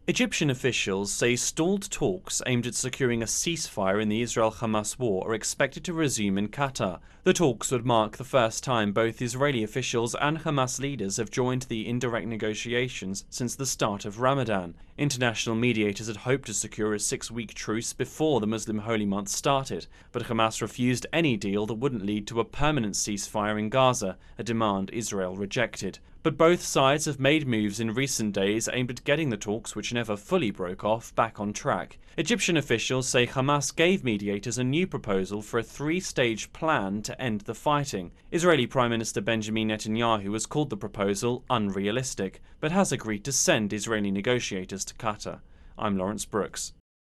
Egyptian officials say stalled talks aimed at securing a ceasefire in the Israel-Hamas war are expected to resume in Qatar. The talks would mark the first time both Israeli officials and Hamas leaders have joined the indirect negotiations since the start of Ramadan. International mediators had hoped to secure a 6-week truce before the Muslim holy month started, but Hamas refused any deal that wouldn't lead to a permanent ceasefire in Gaza, a demand Israel rejected. But both sides have made moves in recent days aimed at getting the talks, which never fully broke off, back on track. Egyptian officials say Hamas gave mediators a new proposal for a 3-stage plan to end the fighting. Israeli Prime Minister Benjamin Netanyahu has called the proposal unrealistic, but has agreed to send Israeli negotiators to Qatar. I'm Lawrence Brooks.